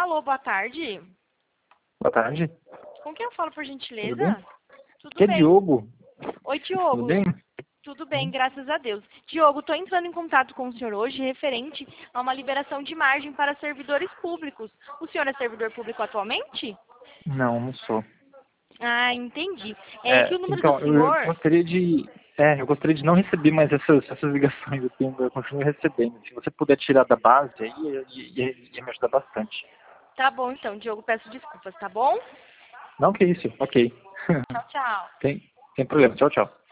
Alô, boa tarde. Boa tarde. Com quem eu falo, por gentileza? Tudo bem? Tudo Que é bem. Diogo. Oi, Tudo Diogo. bem? Tudo bem, graças a Deus. Diogo, estou entrando em contato com o senhor hoje referente a uma liberação de margem para servidores públicos. O senhor é servidor público atualmente? Não, não sou. Ah, entendi. É que o número do Então, eu senhor... gostaria de... eu gostaria de não receber mais essas ligações. Eu continuo recebendo. Se você puder tirar da base, aí ia me ajudar bastante. Tá bom, então, Diogo, peço desculpas, tá bom? Não, que isso. Ok. Tchau, tchau. Tem problema. Tchau, tchau.